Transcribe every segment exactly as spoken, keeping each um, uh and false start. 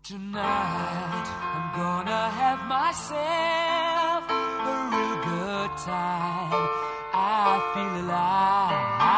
Tonight I'm gonna have myself a real good time. I feel alive,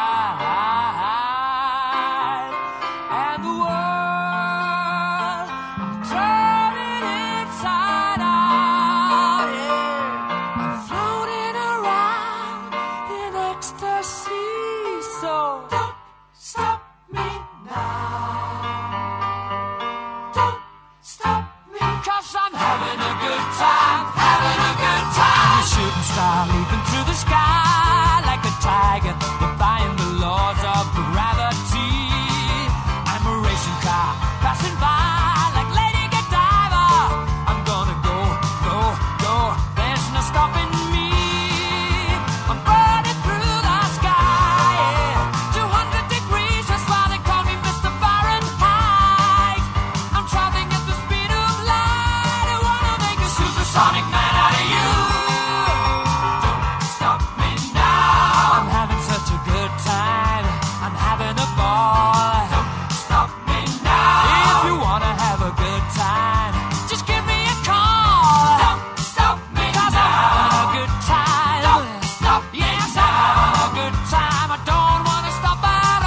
and the world I'm turning inside out. Yeah, I'm floating around in ecstasy. So don't stop me now. Don't stop me, 'cause I'm having a good time, having a good time. A shooting star leaping through the sky like a tiger, defying the laws of gravity. I'm a racing car passing by like Lady Godiva. I'm gonna go, go, go. There's no stopping me. I'm burning through the sky, yeah. two hundred degrees, that's why they call me Mister Fahrenheit. I'm traveling at the speed of light. I wanna make a supersonic man out of you. Don't stop me now. I'm having such a good time. I'm having a ball. Don't stop me now. If you wanna have a good time, just give me a call. Don't stop me 'cause now. I'm having a good time. Don't stop me yes, now. I'm having a good time. I don't wanna stop at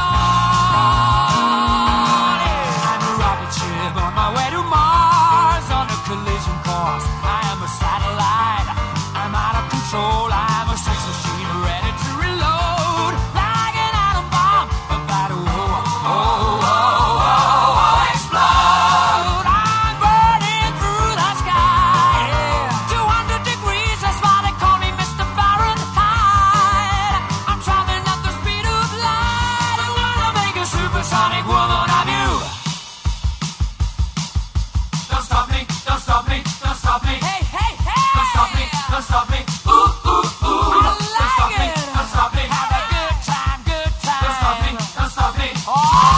all. Yeah. I'm a rocket ship on my way to Mars on a collision course. I am a satellite. I'm out of control. I'm a sex machine ready to reload like an atom bomb about to oh, oh, oh, oh, oh, explode. I'm burning through the sky, yeah. two hundred degrees, that's why they call me Mister Fahrenheit. I'm traveling at the speed of light. I wanna make a supersonic woman of you. Don't stop me, don't stop me, don't stop me. Hey, hey, hey! Don't stop me, don't stop me. Ooh, ooh, ooh. I like don't stop it. me, don't stop me. Have a good time, good time. Don't stop me, don't stop me. Oh!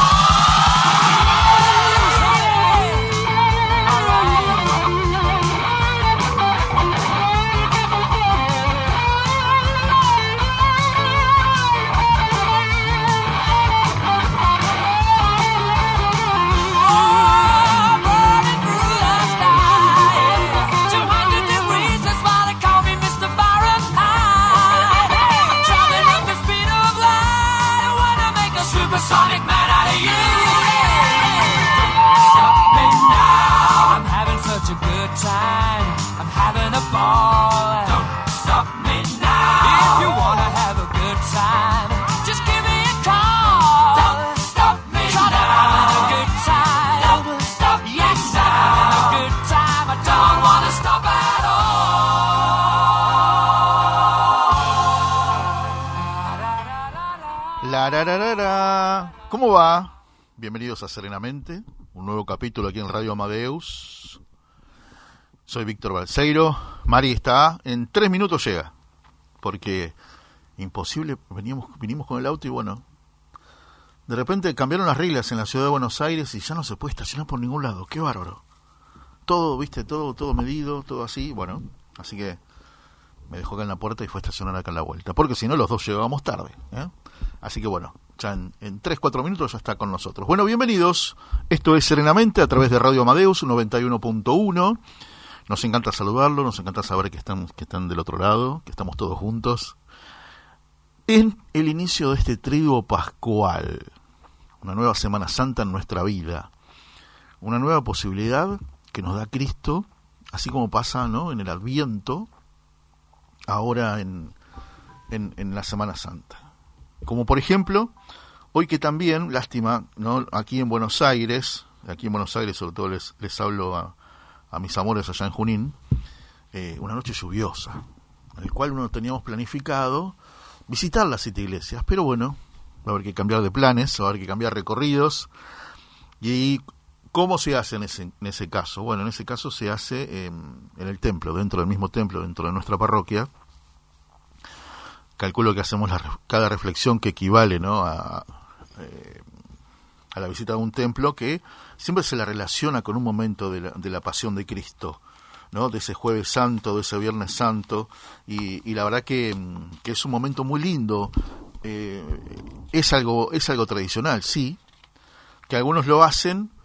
Burning through the sky, two hundred degrees, that's why they call me Mister Fahrenheit. I'm traveling at the speed of light. I wanna make a supersonic man out of you. Don't stop me now. I'm having such a good time. I'm having a ball. Don't stop me now. If you wanna have a good time, just give me a call. Don't stop me now. I'm having a good time. Don't stop yes, I'm having a good time. I don't wanna stop at all. La, ra, ra, ra, ra. ¿Cómo va? Bienvenidos a Serenamente, un nuevo capítulo aquí en Radio Amadeus. Soy Víctor Balseiro. Mari está, en tres minutos llega, porque imposible, veníamos, vinimos con el auto y bueno, de repente cambiaron las reglas en la ciudad de Buenos Aires y ya no se puede estacionar por ningún lado. Qué bárbaro. Todo, viste, todo, todo medido, todo así, bueno, así que me dejó acá en la puerta y fue a estacionar acá en la vuelta, porque si no los dos llegábamos tarde, ¿eh? Así que bueno, ya en, en tres, cuatro minutos ya está con nosotros. Bueno, bienvenidos, esto es Serenamente a través de Radio Amadeus noventa y uno punto uno. Nos encanta saludarlo, nos encanta saber que están, que están del otro lado, que estamos todos juntos. En el inicio de este triduo pascual, una nueva Semana Santa en nuestra vida, una nueva posibilidad que nos da Cristo, así como pasa, ¿no?, en el Adviento, ahora en, en, en la Semana Santa. Como por ejemplo, hoy que también, lástima, ¿no?, aquí en Buenos Aires, aquí en Buenos Aires sobre todo les, les hablo a, a mis amores allá en Junín, eh, una noche lluviosa, en el cual uno teníamos planificado visitar las siete iglesias, pero bueno, va a haber que cambiar de planes, va a haber que cambiar recorridos. ¿Y cómo se hace en ese, en ese caso? Bueno, en ese caso se hace eh, en el templo, dentro del mismo templo, dentro de nuestra parroquia. Calculo que hacemos la, cada reflexión que equivale, ¿no?, a, eh, a la visita de un templo, que siempre se la relaciona con un momento de la, de la pasión de Cristo, ¿no?, de ese Jueves Santo, de ese Viernes Santo, y, y la verdad que, que es un momento muy lindo. Eh, es algo es algo tradicional, sí, que algunos lo hacen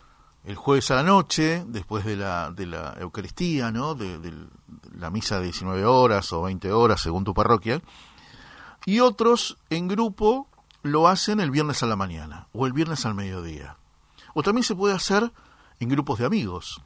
el jueves a la noche, después de la, de la Eucaristía, ¿no? De, de la misa de diecinueve horas o veinte horas, según tu parroquia. Y otros en grupo lo hacen el viernes a la mañana o el viernes al mediodía. O también se puede hacer en grupos de amigos.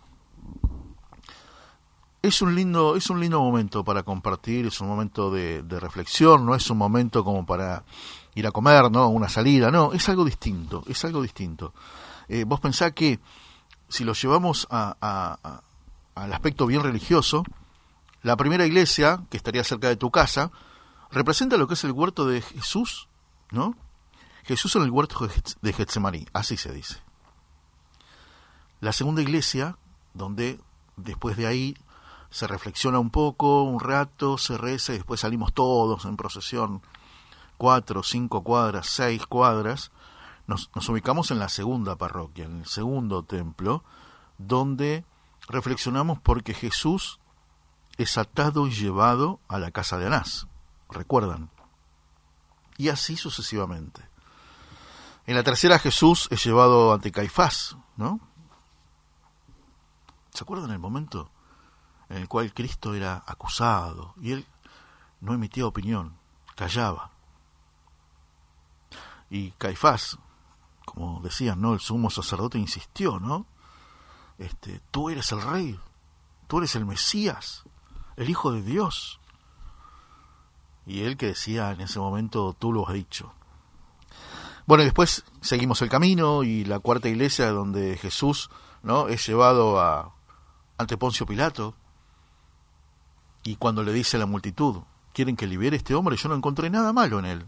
Es un lindo, es un lindo momento para compartir, es un momento de, de reflexión, no es un momento como para ir a comer, ¿no? Una salida, no, es algo distinto, es algo distinto. Eh, vos pensás que si lo llevamos a, a, a, al aspecto bien religioso, la primera iglesia, que estaría cerca de tu casa, representa lo que es el huerto de Jesús, ¿no? Jesús en el huerto de Getsemaní, así se dice. La segunda iglesia, donde después de ahí se reflexiona un poco, un rato, se reza y después salimos todos en procesión, cuatro, cinco cuadras, seis cuadras, nos, nos ubicamos en la segunda parroquia, en el segundo templo, donde reflexionamos porque Jesús es atado y llevado a la casa de Anás, ¿recuerdan? Y así sucesivamente. En la tercera Jesús es llevado ante Caifás, ¿no? ¿Se acuerdan el momento en el cual Cristo era acusado y él no emitía opinión, callaba? Y Caifás, como decían, ¿no? El sumo sacerdote insistió, ¿no? Este, tú eres el rey, tú eres el Mesías, el Hijo de Dios. Y él que decía en ese momento, tú lo has dicho. Bueno, y después seguimos el camino y la cuarta iglesia donde Jesús, ¿no? Es llevado a ante Poncio Pilato, y cuando le dice a la multitud, ¿quieren que libere a este hombre? Yo no encontré nada malo en él.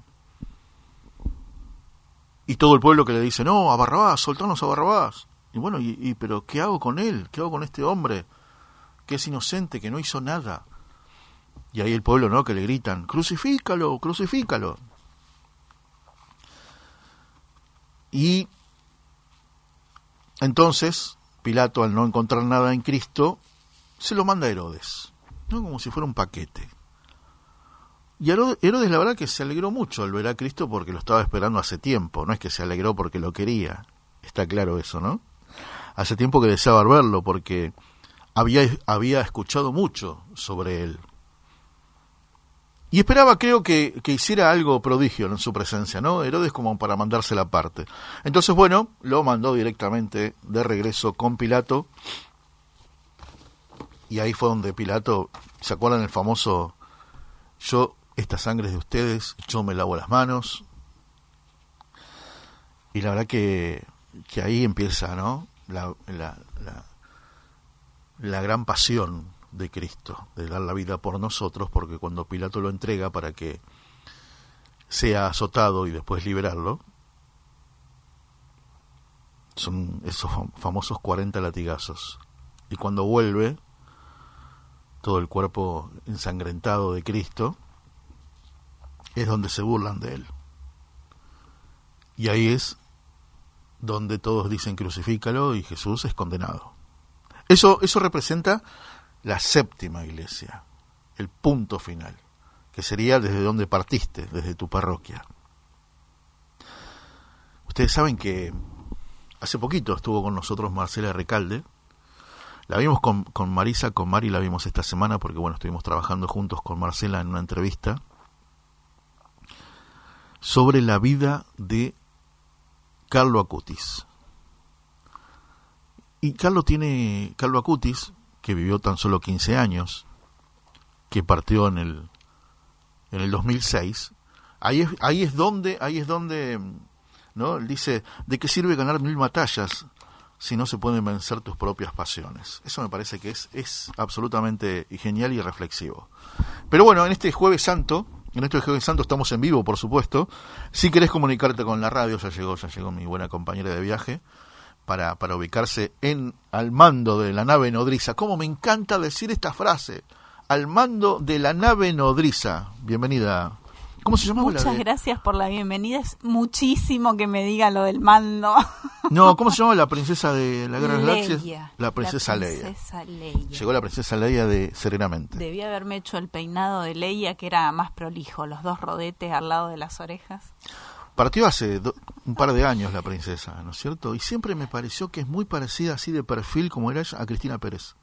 Y todo el pueblo que le dice, no, a Barrabás, soltanos a Barrabás. Y bueno, y, y pero ¿qué hago con él? ¿Qué hago con este hombre que es inocente, que no hizo nada? Y ahí el pueblo, ¿no? Que le gritan, crucifícalo, crucifícalo. Y entonces Pilato, al no encontrar nada en Cristo, se lo manda a Herodes, ¿no? Como si fuera un paquete. Y Herodes, la verdad, que se alegró mucho al ver a Cristo porque lo estaba esperando hace tiempo. No es que se alegró porque lo quería, está claro eso, ¿no? Hace tiempo que deseaba verlo porque había, había escuchado mucho sobre él. Y esperaba, creo, que, que hiciera algo prodigio en su presencia, ¿no? Herodes como para mandársela aparte. Entonces, bueno, lo mandó directamente de regreso con Pilato. Y ahí fue donde Pilato, ¿se acuerdan el famoso, yo, esta sangre es de ustedes, yo me lavo las manos? Y la verdad que, que ahí empieza, ¿no? La, la, la, la gran pasión de Cristo, de dar la vida por nosotros, porque cuando Pilato lo entrega para que sea azotado y después liberarlo, son esos famosos cuarenta latigazos. Y cuando vuelve, todo el cuerpo ensangrentado de Cristo, es donde se burlan de él. Y ahí es donde todos dicen crucifícalo y Jesús es condenado. Eso, eso representa la séptima iglesia, el punto final, que sería desde donde partiste, desde tu parroquia. Ustedes saben que hace poquito estuvo con nosotros Marcela Recalde. La vimos con, con Marisa, con Mari la vimos esta semana porque, bueno, estuvimos trabajando juntos con Marcela en una entrevista sobre la vida de Carlo Acutis. Y Carlo tiene, Carlo Acutis, que vivió tan solo quince años, que partió en el en el dos mil seis, ahí es, ahí es donde, ahí es donde, ¿no? Él dice, ¿de qué sirve ganar mil batallas si no se pueden vencer tus propias pasiones? Eso me parece que es, es absolutamente genial y reflexivo. Pero bueno, en este Jueves Santo, en este Jueves Santo estamos en vivo, por supuesto. Si querés comunicarte con la radio, ya llegó, ya llegó mi buena compañera de viaje, para, para ubicarse en al mando de la nave nodriza. Cómo me encanta decir esta frase, al mando de la nave nodriza. Bienvenida. ¿Cómo se llama? Muchas gracias por la bienvenida. Es muchísimo que me diga lo del mando. No, ¿cómo se llama la princesa de la Guerra de las Galaxias? Leia. La princesa, la princesa Leia. Leia. Llegó la princesa Leia de Serenamente. Debí haberme hecho el peinado de Leia, que era más prolijo, los dos rodetes al lado de las orejas. Partió hace do, un par de años la princesa, ¿no es cierto? Y siempre me pareció que es muy parecida así de perfil como era ella a Cristina Pérez.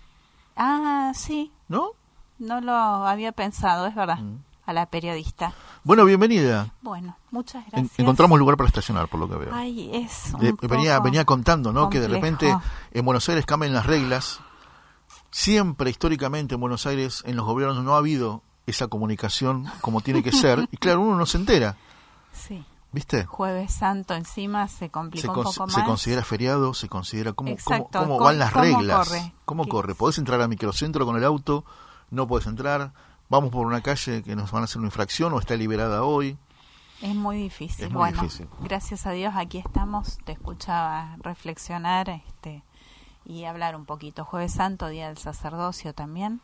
Ah, sí. ¿No? No lo había pensado, es verdad. Mm. A la periodista. Bueno, bienvenida. Bueno, muchas En, gracias. encontramos lugar para estacionar, por lo que veo. Ay, es un De- poco venía, venía contando, ¿no? Que de complejo. repente en Buenos Aires cambian las reglas. Siempre, históricamente, en Buenos Aires, en los gobiernos no ha habido esa comunicación como tiene que ser. Y claro, uno no se entera. Sí. ¿Viste? Jueves Santo encima se complicó Se, un cons- poco más. se considera feriado, se considera cómo, cómo, Exacto, cómo ¿cómo- van las cómo reglas. corre? ¿Cómo ¿Qué corre? es? ¿Podés entrar al microcentro con el auto? ¿No podés entrar? ¿Vamos por una calle que nos van a hacer una infracción o está liberada hoy? Es muy difícil. Es muy bueno, difícil. gracias a Dios aquí estamos. Te escuchaba reflexionar este y hablar un poquito. Jueves Santo, Día del Sacerdocio también.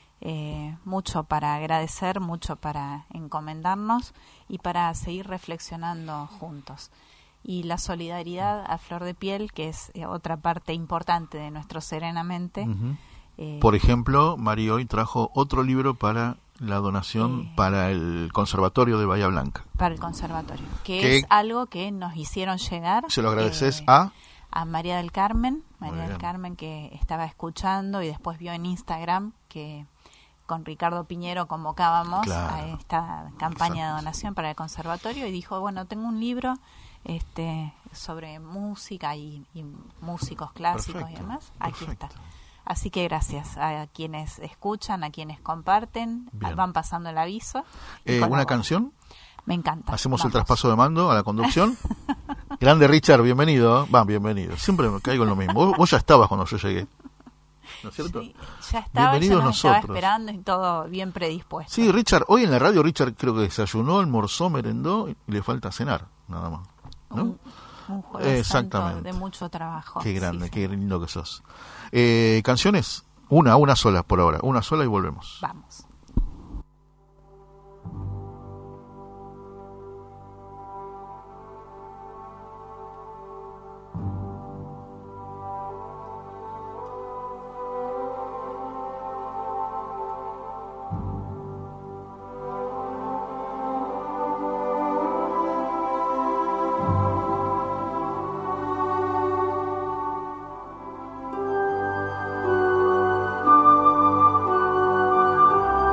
Eh, mucho para agradecer, mucho para encomendarnos y para seguir reflexionando juntos. Y la solidaridad a flor de piel, que es eh, otra parte importante de nuestro Serenamente. Ujú. eh, Por ejemplo, Mari hoy trajo otro libro para la donación Eh. para el Conservatorio de Bahía Blanca. para el conservatorio, que ¿Qué? es algo que nos hicieron llegar. ¿Se lo agradeces eh, a? a María del Carmen, Muy María del bien. Carmen que estaba escuchando y después vio en Instagram que con Ricardo Piñero convocábamos Claro. a esta campaña Exacto. de donación para el conservatorio y dijo, bueno, tengo un libro este sobre música y, y músicos clásicos Perfecto, y demás, aquí perfecto. está. Así que gracias a quienes escuchan, a quienes comparten, Bien. van pasando el aviso. y Eh, ¿Una colaboran. canción? Me encanta. ¿Hacemos el Vamos. traspaso de mando a la conducción? Grande Richard, bienvenido. Va, bienvenido. Siempre me caigo en lo mismo. Vos, vos ya estabas cuando yo llegué. ¿No es cierto? Sí, ya estaba, ya Bienvenidos nos estaba nosotros. esperando y todo bien predispuesto. Sí, Richard, hoy en la radio Richard creo que desayunó, almorzó, merendó y le falta cenar, nada más. ¿no? Un, un jueves santo Exactamente. de mucho trabajo. Qué grande, Sí, qué sí. lindo que sos. Eh, ¿Canciones? Una, una sola por ahora. Una sola y volvemos. Vamos. Thank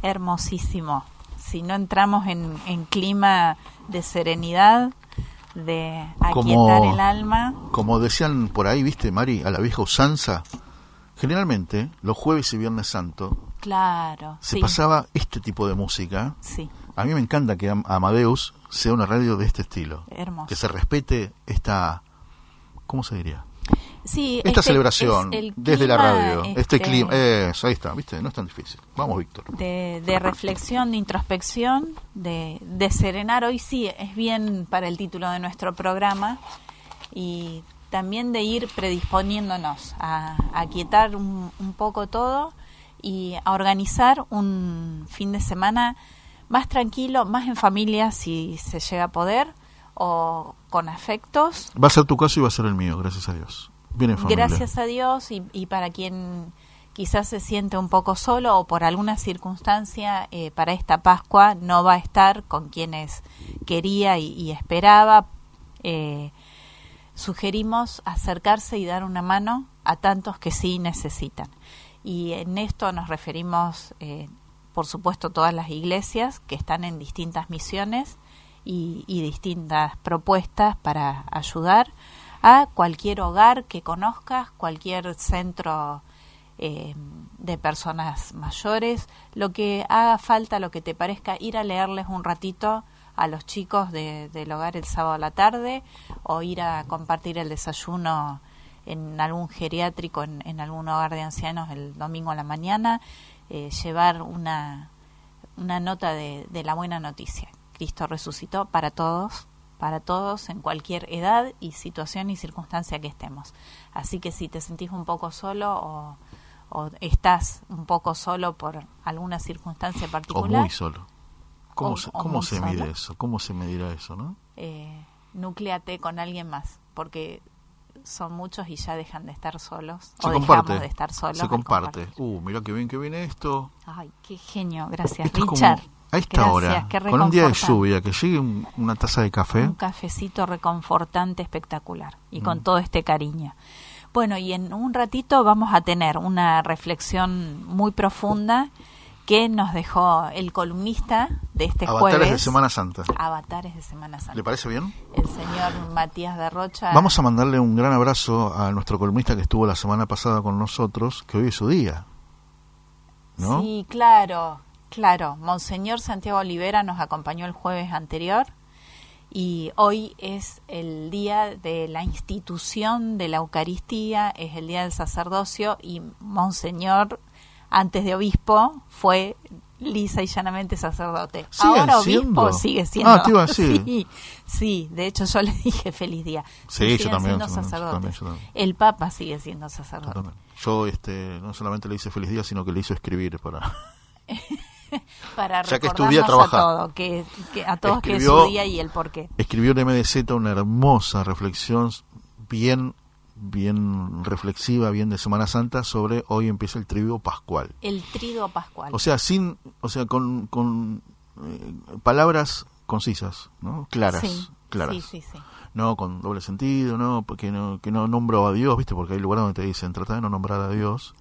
hermosísimo. Si no entramos en, en clima de serenidad, de aquietar como, el alma. Como decían por ahí, viste, Mari, a la vieja usanza, generalmente los jueves y viernes santo Claro, se sí. pasaba este tipo de música. Sí. A mí me encanta que Am- Amadeus sea una radio de este estilo. Hermoso. Que se respete esta, ¿cómo se diría? Sí, Esta este celebración es el desde la clima, radio, este, este, clima, eso, ahí está, ¿viste? No es tan difícil. Vamos, Víctor. de, de reflexión, de introspección, de, de serenar. Hoy sí es bien para el título de nuestro programa, y también de ir predisponiéndonos a, a aquietar un, un poco todo y a organizar un fin de semana más tranquilo, más en familia si se llega a poder, o con afectos. Va a ser tu caso y va a ser el mío, gracias a Dios. Bien en familia. Gracias a Dios, y, y para quien quizás se siente un poco solo o por alguna circunstancia eh, para esta Pascua no va a estar con quienes quería y, y esperaba, eh, sugerimos acercarse y dar una mano a tantos que sí necesitan. Y en esto nos referimos, eh, por supuesto, todas las iglesias que están en distintas misiones y, y distintas propuestas para ayudar a cualquier hogar que conozcas, cualquier centro eh, de personas mayores, lo que haga falta, lo que te parezca, ir a leerles un ratito a los chicos de, del hogar el sábado a la tarde, o ir a compartir el desayuno en algún geriátrico, en, en algún hogar de ancianos el domingo a la mañana, eh, llevar una, una nota de, de la buena noticia. Cristo resucitó para todos, para todos en cualquier edad y situación y circunstancia que estemos. Así que si te sentís un poco solo o, o estás un poco solo por alguna circunstancia particular. O muy solo. ¿Cómo, o, se, o cómo muy se solo, mide eso? ¿Cómo se medirá eso, no? Eh, núcleate con alguien más, porque son muchos y ya dejan de estar solos. Se o comparte. dejamos de estar solos. Se comparte. compartir. Uh, mirá qué bien que viene esto. Ay, qué genio. Gracias, Esto es Richard. como a esta Gracias, hora, qué con un día de reconfortante. lluvia, que llegue un- una taza de café. Un cafecito reconfortante, espectacular, y con Mm. todo este cariño. Bueno, y en un ratito vamos a tener una reflexión muy profunda que nos dejó el columnista de este Avatares jueves. de Semana Santa. Avatares de Semana Santa. ¿Le parece bien? El señor Matías de Rocha. Vamos a mandarle un gran abrazo a nuestro columnista que estuvo la semana pasada con nosotros, que hoy es su día. ¿No? Sí, claro, claro. Monseñor Santiago Olivera nos acompañó el jueves anterior y hoy es el día de la institución de la Eucaristía, es el día del sacerdocio, y Monseñor, antes de obispo, fue lisa y llanamente sacerdote. ¿Sigue Ahora siendo? obispo sigue siendo. Ah, te iba a decir. Sí, sí, de hecho yo le dije feliz día. Sí, Siguen yo también, siendo yo también, yo sacerdotes. también, yo también. El Papa sigue siendo sacerdote. Totalmente. Yo este, no solamente le hice feliz día, sino que le hizo escribir para... Para Ya que recordarnos estudia, a trabaja. todo, que, que a todos que es Escribió- su día y el porqué. Escribió en M D Z una hermosa reflexión, bien, bien reflexiva, bien de Semana Santa, sobre hoy empieza el triduo pascual. El triduo pascual. O sea, sin, o sea, con, con eh, palabras concisas, ¿no? Claras, sí, claras. sí, sí, sí. No con doble sentido, no, porque no, que no nombro a Dios, ¿viste? Porque hay lugares donde te dicen, trata de no nombrar a Dios.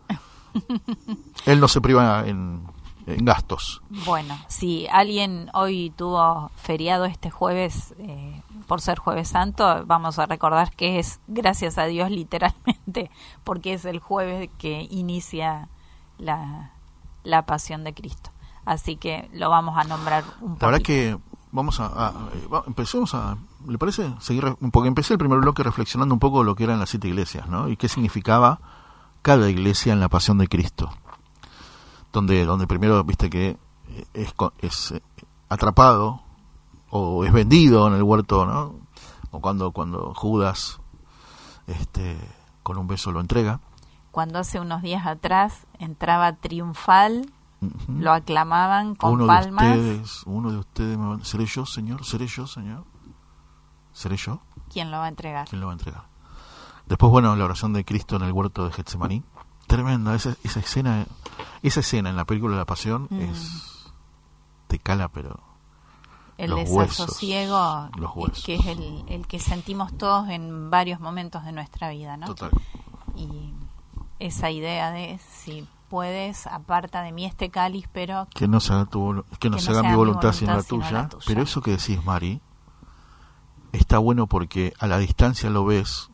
Él no se priva en, en gastos. Bueno, si alguien hoy tuvo feriado este jueves, eh, por ser Jueves Santo, vamos a recordar que es gracias a Dios literalmente, porque es el jueves que inicia la, la pasión de Cristo. Así que lo vamos a nombrar un poco. La verdad que vamos a, a- eh, va- empecemos a, ¿le parece? Seguir, re- porque empecé el primer bloque reflexionando un poco lo que eran las siete iglesias, ¿no? Y qué significaba cada iglesia en la pasión de Cristo. Donde, donde primero, viste que es, co- es eh, atrapado o es vendido en el huerto, ¿no? O cuando, cuando Judas, este, con un beso lo entrega. Cuando hace unos días atrás entraba triunfal, Ujú. lo aclamaban con uno palmas. de ustedes, uno de ustedes, me va- ¿seré yo, Señor? ¿Seré yo, Señor? ¿Seré yo? ¿Quién lo va a entregar? ¿Quién lo va a entregar? Después, bueno, la oración de Cristo en el huerto de Getsemaní. Tremenda, esa, esa escena esa escena en la película de la Pasión Mm. es... te cala, pero... El los huesos, desasosiego, los eh, huesos. que es el, el que sentimos todos en varios momentos de nuestra vida, ¿no? Total. Y esa idea de si puedes, aparta de mí este cáliz, pero que no se haga, tu, vol- que no que se no haga sea mi mi voluntad, voluntad sino la sino tuya. la tuya. Pero eso que decís, Mari, está bueno porque a la distancia lo ves.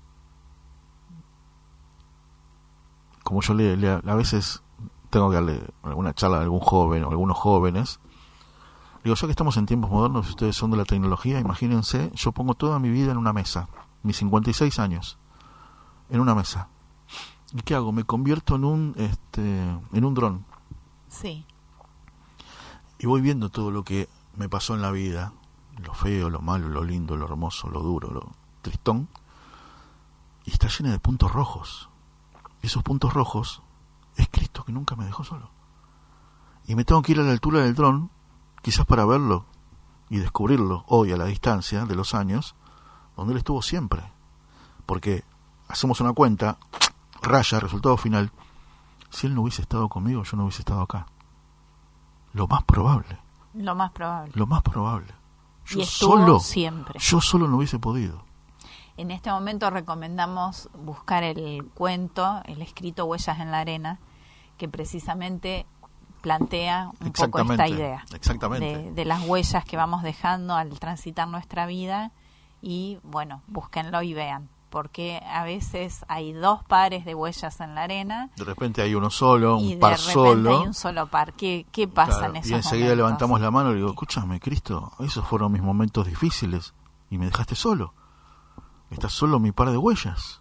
Como yo le, le- a veces tengo que darle alguna charla a algún joven o algunos jóvenes. Digo, ya que estamos en tiempos modernos y ustedes son de la tecnología, imagínense, yo pongo toda mi vida en una mesa, mis cincuenta y seis años, en una mesa. ¿Y qué hago? Me convierto en un este en un dron. sí, Y voy viendo todo lo que me pasó en la vida, lo feo, lo malo, lo lindo, lo hermoso, lo duro, lo tristón, y está llena de puntos rojos. Y esos puntos rojos es Cristo que nunca me dejó solo. Y me tengo que ir a la altura del dron, quizás para verlo y descubrirlo hoy a la distancia de los años, donde Él estuvo siempre. Porque hacemos una cuenta, raya, resultado final, si Él no hubiese estado conmigo, yo no hubiese estado acá. Lo más probable, lo más probable. lo más probable. Yo Y estuvo solo, siempre. yo solo no hubiese podido. En este momento recomendamos buscar el cuento, el escrito Huellas en la Arena, que precisamente plantea un poco esta Exactamente, idea exactamente. de, de las huellas que vamos dejando al transitar nuestra vida. Y bueno, búsquenlo y vean, porque a veces hay dos pares de huellas en la arena De repente hay uno solo, y un par de repente solo. hay un solo par. ¿Qué, qué pasa Claro, en esos y enseguida momentos? levantamos la mano y digo, escúchame, Cristo, esos fueron mis momentos difíciles y me dejaste solo. Estás solo mi par de huellas.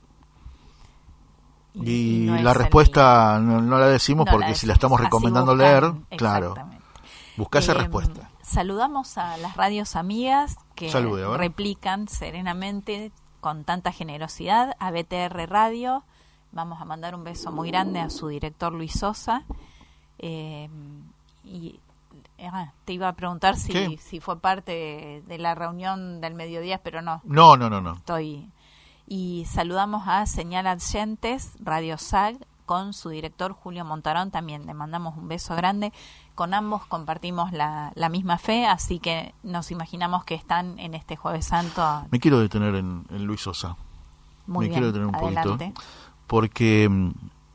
Y, no es la el respuesta no, no la decimos No porque la si la decimos, estamos así recomendando buscan, leer, claro, exactamente. busca esa Eh, respuesta. Saludamos a las radios amigas que Salude, a ver. replican serenamente con tanta generosidad a B T R Radio. Vamos a mandar un beso muy grande a su director Luis Sosa. Eh, y ah, te iba a preguntar si, ¿Qué? si fue parte de, de la reunión del mediodía, pero no. No, no, no, no. Estoy. Y saludamos a Señal Adyentes, Radio S A G, con su director Julio Montarón. También le mandamos un beso grande. Con ambos compartimos la, la misma fe, así que nos imaginamos que están en este Jueves Santo. Me quiero detener en, en Luis Sosa. Muy Me bien, quiero detener un adelante. poquito. Porque mm,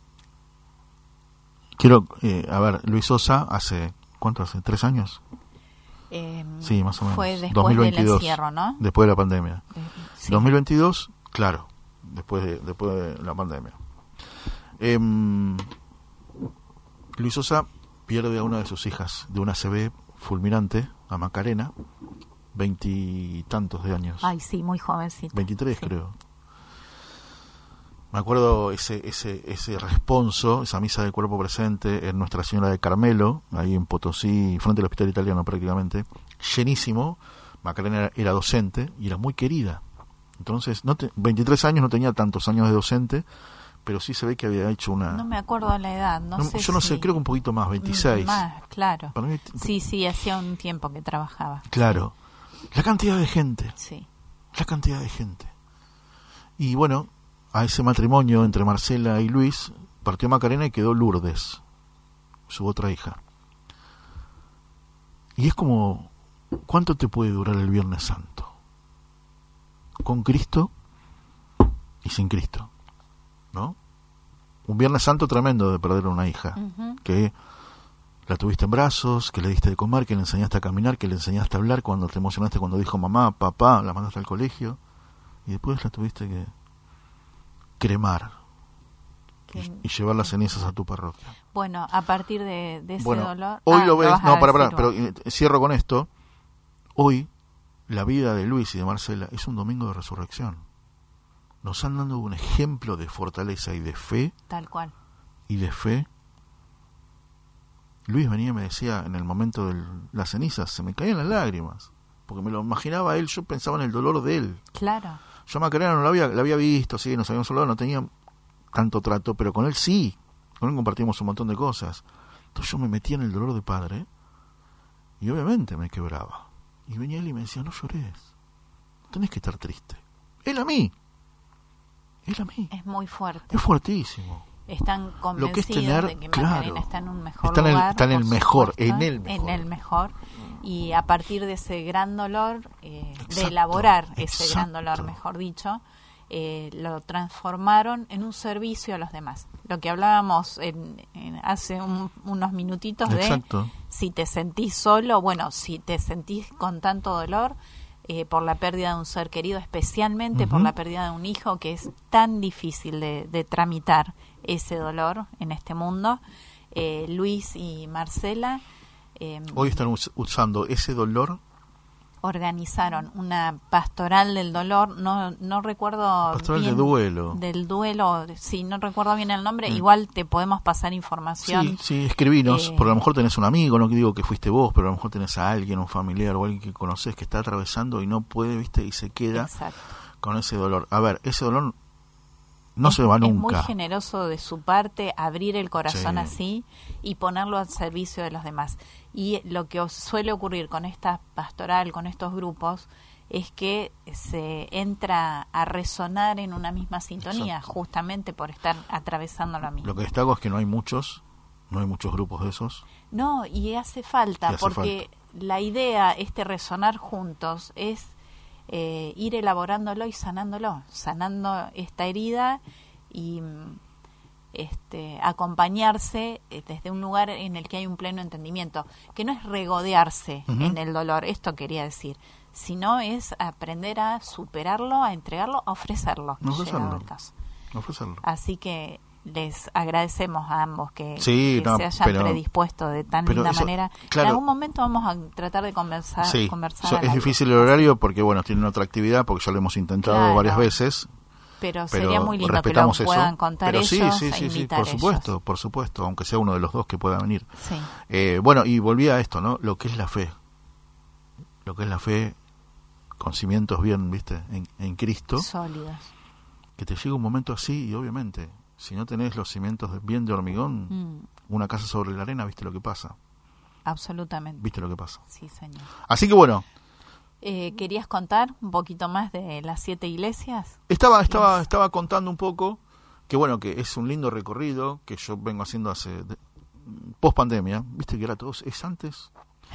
quiero, eh, a ver, Luis Sosa hace, ¿cuánto hace? ¿Tres años? Eh, Sí, más o menos. Fue después dos mil del veintidós, encierro, ¿no? después de la pandemia. Eh, sí. dos mil veintidós, claro, después de, después de la pandemia. Eh, Luis Sosa pierde a una de sus hijas de una A C V fulminante, a Macarena, veintitantos de años. Ay, sí, muy jovencito. veintitrés Sí. creo. Me acuerdo ese ese ese responso, esa misa del cuerpo presente en Nuestra Señora de Carmelo, ahí en Potosí, frente al Hospital Italiano prácticamente, llenísimo. Macarena era, era docente y era muy querida. Entonces, no te, veintitrés años, no tenía tantos años de docente, pero sí se ve que había hecho una... No me acuerdo de la edad, no, no, sé yo no sé, si- creo que un poquito más, veintiséis. Más, claro. Para mí, Sí, sí, hacía un tiempo que trabajaba. claro. La cantidad de gente, Sí. la cantidad de gente. Y bueno, a ese matrimonio entre Marcela y Luis partió Macarena y quedó Lourdes, su otra hija. Y es como, ¿cuánto te puede durar el Viernes Santo? Con Cristo y sin Cristo, ¿no? Un Viernes Santo tremendo de perder a una hija, Ujú. que la tuviste en brazos, que le diste de comer, que le enseñaste a caminar, que le enseñaste a hablar, cuando te emocionaste cuando dijo mamá, papá, la mandaste al colegio, y después la tuviste que cremar y, Que- y llevar las cenizas a tu parroquia. Bueno, a partir de, de ese Bueno, dolor... hoy Ah, lo ves, vas a no, para, para, decir pero vos. eh, cierro con esto. Hoy, la vida de Luis y de Marcela es un domingo de resurrección. Nos han dado un ejemplo de fortaleza y de fe, Tal cual. y de fe. Luis venía y me decía, en el momento de las cenizas, se me caían las lágrimas, porque me lo imaginaba él, yo pensaba en el dolor de él. Claro. Yo a Macarena no la había, la había visto, sí, nos habíamos hablado, no tenía tanto trato, pero con él sí, con él compartimos un montón de cosas. Entonces yo me metía en el dolor de padre, y obviamente me quebraba. Y venía él y me decía, no llores, no tenés que estar triste. Él a mí, él a mí, Es muy fuerte. es fuertísimo. Están Lo que es convencidos tener, de que claro, Macarena está en un mejor está en el- lugar. está en el por mejor, supuesto, en el mejor. En el mejor. Y a partir de ese gran dolor, eh, de Exacto, elaborar ese gran exacto. dolor, mejor dicho, eh, lo transformaron en un servicio a los demás. Lo que hablábamos en, en hace un, unos minutitos de Exacto. si te sentís solo, bueno, si te sentís con tanto dolor eh, por la pérdida de un ser querido, especialmente Uh-huh. por la pérdida de un hijo, que es tan difícil de, de tramitar ese dolor en este mundo. Eh, Luis y Marcela eh, Hoy están us- usando ese dolor. organizaron una pastoral del dolor, no no recuerdo Pastoral bien de duelo. del duelo, sí, no recuerdo bien el nombre, Mm. igual te podemos pasar información. Sí, sí, escribinos, Eh, porque a lo mejor tenés un amigo, no digo que fuiste vos, pero a lo mejor tenés a alguien, un familiar o alguien que conocés que está atravesando y no puede, viste, y se queda Exacto. con ese dolor. A ver, ese dolor no es, se va es nunca. muy generoso de su parte abrir el corazón Sí. así y ponerlo al servicio de los demás. Y lo que os suele ocurrir con esta pastoral, con estos grupos, es que se entra a resonar en una misma sintonía, Exacto. justamente por estar atravesando lo mismo. Lo que destaco es que no hay muchos, no hay muchos grupos de esos. No, y hace falta, Y hace porque la idea, este resonar juntos, es eh, ir elaborándolo y sanándolo, sanando esta herida y mm, este, acompañarse eh, desde un lugar en el que hay un pleno entendimiento, que no es regodearse Ujú. en el dolor, esto quería decir, sino es aprender a superarlo, a entregarlo, a ofrecerlo, A ofrecerlo. llegado el caso. Ofrecerlo. Así que les agradecemos a ambos que, Sí, que no, se hayan pero- predispuesto de tan pero linda eso, manera. claro. En algún momento vamos a tratar de conversar. Sí, conversar so- al es aire. difícil el horario porque, bueno, tienen otra actividad, porque ya lo hemos intentado Claro. varias veces. Pero, Pero sería muy lindo que lo respetamos puedan eso. contar Pero sí, ellos sí, e sí, sí, invitar por supuesto, ellos. por supuesto, aunque sea uno de los dos que pueda venir. Sí, Eh, bueno, y volví a esto, ¿no? Lo que es la fe. Lo que es la fe con cimientos bien, ¿viste? En, en Cristo. sólidos. Que te llega un momento así y obviamente, si no tenés los cimientos de- bien de hormigón, Mm, una casa sobre la arena, ¿viste lo que pasa? absolutamente. ¿Viste lo que pasa? Sí, señor. Así que bueno, Eh, ¿Querías contar un poquito más de las siete iglesias? estaba estaba Yes. estaba contando un poco que bueno, que es un lindo recorrido que yo vengo haciendo hace post pandemia, ¿viste que era todo es antes?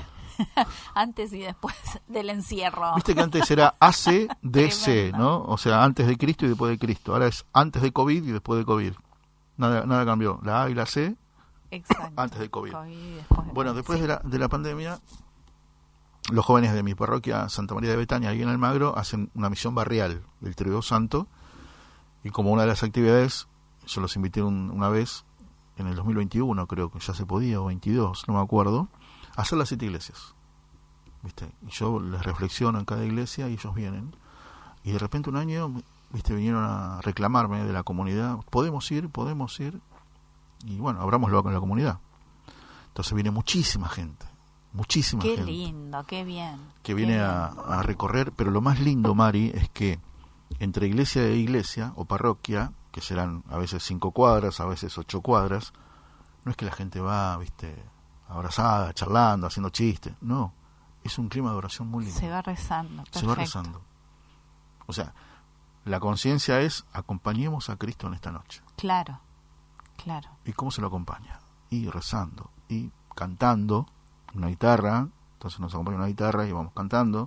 Antes y después del encierro. Viste que antes era A C D C, Tremendo. ¿no? O sea, antes de Cristo y después de Cristo. Ahora es antes de COVID y después de COVID. Nada, nada cambió. La A y la C Exacto. antes de COVID. COVID y después de Bueno, COVID, después sí. de la, de la pandemia, los jóvenes de mi parroquia Santa María de Betania, ahí en Almagro, hacen una misión barrial del Tríodo Santo. Y como una de las actividades, yo los invité un- una vez, en el dos mil veintiuno creo que ya se podía, o veintidós, no me acuerdo, a hacer las siete iglesias. ¿Viste? Y yo les reflexiono en cada iglesia y ellos vienen. Y de repente un año, ¿viste? Vinieron a reclamarme de la comunidad, podemos ir, podemos ir. Y bueno, abrámoslo con la comunidad. Entonces viene muchísima gente, muchísima Qué gente lindo, qué bien. que qué viene bien. a, a recorrer, pero lo más lindo, Mari, es que entre iglesia e iglesia o parroquia, que serán a veces cinco cuadras, a veces ocho cuadras, no es que la gente va, viste, abrazada, charlando, haciendo chistes, no, es un clima de oración muy lindo. Se va rezando. Perfecto. Se va rezando. O sea, la conciencia es acompañemos a Cristo en esta noche. Claro, claro. ¿Y cómo se lo acompaña? Y rezando, y cantando, una guitarra, entonces nos acompaña una guitarra y vamos cantando.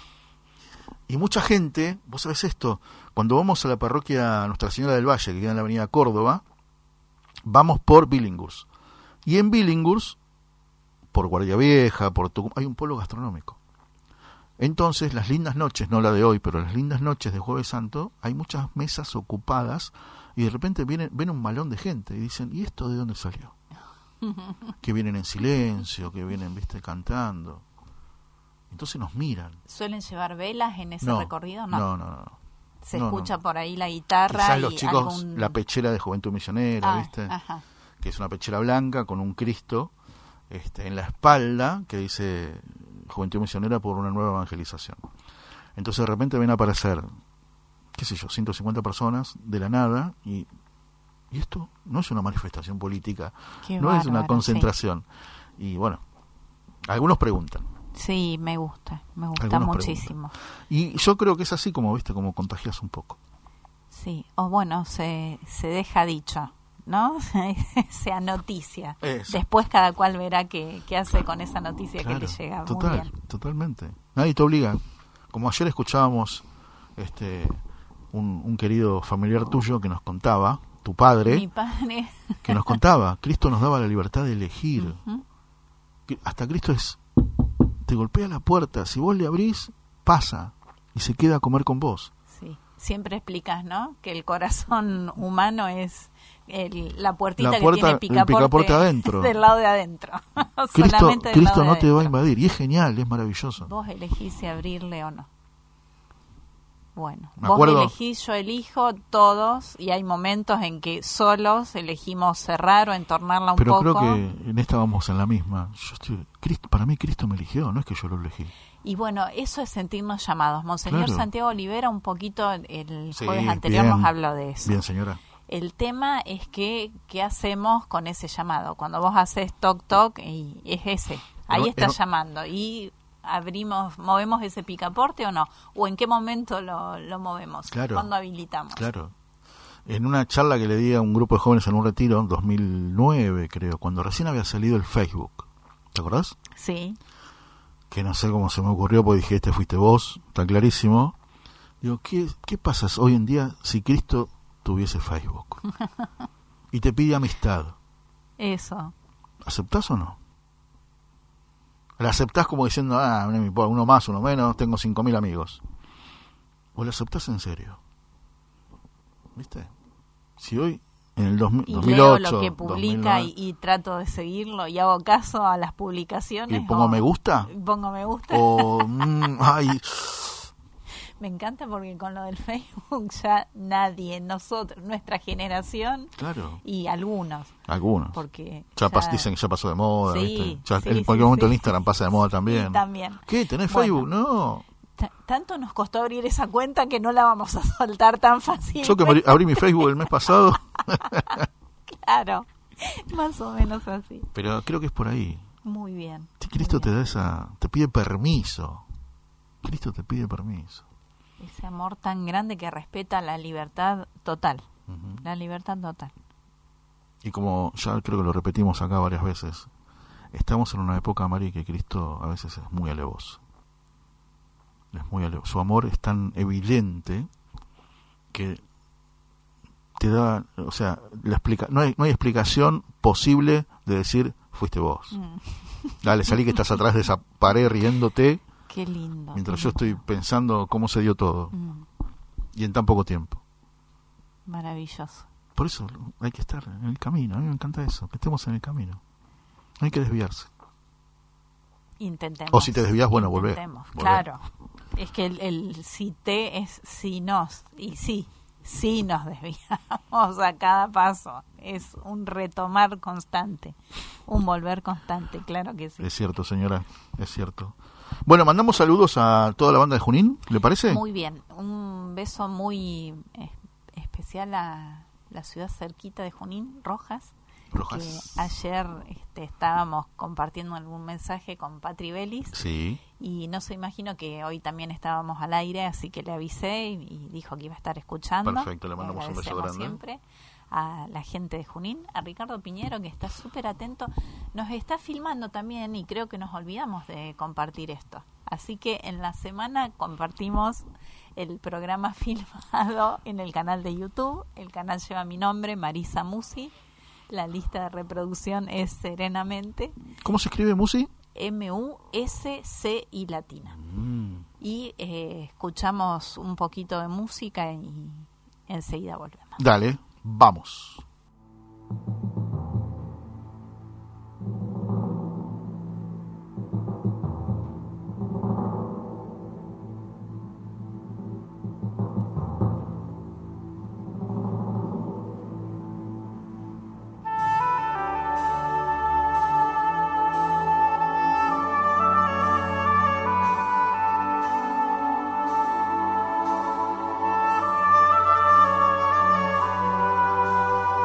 Y mucha gente, vos sabés esto, cuando vamos a la parroquia Nuestra Señora del Valle, que queda en la avenida Córdoba, vamos por Billinghurst. Y en Billinghurst, por Guardia Vieja, por Tucumán, hay un polo gastronómico. Entonces, las lindas noches, no la de hoy, pero las lindas noches de Jueves Santo, hay muchas mesas ocupadas y de repente vienen, ven un malón de gente y dicen, ¿y esto de dónde salió? Que vienen en silencio, que vienen, viste, cantando. Entonces nos miran. ¿Suelen llevar velas en ese No, recorrido? No. no, no, no. Se no, escucha no. por ahí la guitarra Quizás y los chicos, algún... la pechera de Juventud Misionera, Ah, ¿viste? ajá. Que es una pechera blanca con un Cristo este, en la espalda que dice Juventud Misionera por una nueva evangelización. Entonces de repente ven a aparecer, qué sé yo, ciento cincuenta personas de la nada y, y esto no es una manifestación política, Qué no es una bárbaro, concentración. Y bueno, algunos preguntan. Sí, me gusta, me gusta Algunos muchísimo. Y yo creo que es así como, viste, como contagias un poco. Sí, o bueno, se, se deja dicho, ¿no? Sea noticia. Eso. Después cada cual verá qué, qué hace con esa noticia Claro, que le llega. Muy total, bien. totalmente. Nadie te obliga. Como ayer escuchábamos este un, un querido familiar tuyo que nos contaba, tu padre, Mi padre. que nos contaba, Cristo nos daba la libertad de elegir. Ujú. Que hasta Cristo es, te golpea la puerta, si vos le abrís, pasa y se queda a comer con vos. Sí, siempre explicas, ¿no? Que el corazón humano es el- la puertita La puerta- que el tiene picaporte, picaporte adentro. del lado de adentro. Cristo, Solamente del Cristo lado de no te va a adentro. invadir y es genial, es maravilloso. Vos elegís si abrirle o no. Bueno, Me vos acuerdo- elegís, yo elijo, todos, y hay momentos en que solos elegimos cerrar o entornarla un Pero poco. creo que en esta vamos en la misma. Yo estoy, Cristo, para mí Cristo me eligió, no es que yo lo elegí. Y bueno, eso es sentirnos llamados. Monseñor Claro. Santiago Olivera, un poquito el Sí, jueves anterior bien. nos habló de eso. Bien, señora. El tema es que, ¿qué hacemos con ese llamado? Cuando vos haces toc toc, y es ese, ahí No, está no. llamando. Y abrimos, movemos ese picaporte o no, o en qué momento lo, lo movemos, Claro. cuando habilitamos. Claro. En una charla que le di a un grupo de jóvenes en un retiro, en dos mil nueve creo, cuando recién había salido el Facebook. ¿Te acordás? Sí, Que no sé cómo se me ocurrió, porque dije, este fuiste vos, está clarísimo. Digo, ¿qué, qué pasa hoy en día si Cristo tuviese Facebook? Y te pide amistad. eso. ¿Aceptás o no? ¿La aceptás como diciendo, ah, no me importa, uno más, uno menos, tengo cinco mil amigos? ¿O la aceptás en serio? ¿Viste? Si hoy, en el dos mil, Y dos mil leo ocho, lo que publica dos mil nueve, y, y trato de seguirlo y hago caso a las publicaciones. ¿Y pongo o- me gusta? Pongo me gusta. O, mm, ay, Me encanta porque con lo del Facebook ya nadie, nosotros, nuestra generación claro, y algunos, algunos. porque Ya, pas- dicen que ya pasó de moda, Sí, ¿viste? Ya sí, en sí, cualquier momento sí. el Instagram pasa de moda también. Sí, también. ¿Qué? ¿Tenés Bueno. Facebook? No. T- tanto nos costó abrir esa cuenta que no la vamos a soltar tan fácil. Yo que abrí, abrí mi Facebook el mes pasado, Claro, más o menos así. pero creo que es por ahí. Muy bien. Cristo muy te bien. da esa, te pide permiso. Cristo te pide permiso. Ese amor tan grande que respeta la libertad total. Ujú. La libertad total. Y como ya creo que lo repetimos acá varias veces, estamos en una época, Mari, que Cristo a veces es muy alevoso. Es muy alevoso. Su amor es tan evidente que te da, o sea, la explica, no hay, no hay explicación posible de decir fuiste vos. Mm, Dale, salí que estás atrás de esa pared riéndote qué lindo. mientras qué yo estoy lindo. pensando cómo se dio todo Mm, y en tan poco tiempo. maravilloso. Por eso hay que estar en el camino. A mí me encanta eso, que estemos en el camino. No hay que desviarse. Intentemos. O si te desvías, bueno, volvé. Intentemos, Volvé. Claro. Es que el, el si te es si nos. Y sí, sí nos desviamos a cada paso. Es un retomar constante. Un volver constante, claro que sí. Es cierto, señora, es cierto. Bueno, mandamos saludos a toda la banda de Junín, ¿le parece? Muy bien. Un beso muy eh, especial a la ciudad cerquita de Junín, Rojas. Rojas. Que ayer este, estábamos compartiendo algún mensaje con Patri Belis. Sí, Y no se imagino que hoy también estábamos al aire, así que le avisé y, y dijo que iba a estar escuchando. Perfecto, le mandamos un beso agradecemos grande. siempre a la gente de Junín, a Ricardo Piñero, que está súper atento. Nos está filmando también y creo que nos olvidamos de compartir esto. Así que en la semana compartimos el programa filmado en el canal de YouTube. El canal lleva mi nombre, Marisa Musi. La lista de reproducción es Serenamente. ¿cómo se escribe, Musi? M U S C y latina. Mm. Y eh, escuchamos un poquito de música y enseguida volvemos. Dale, vamos. Thank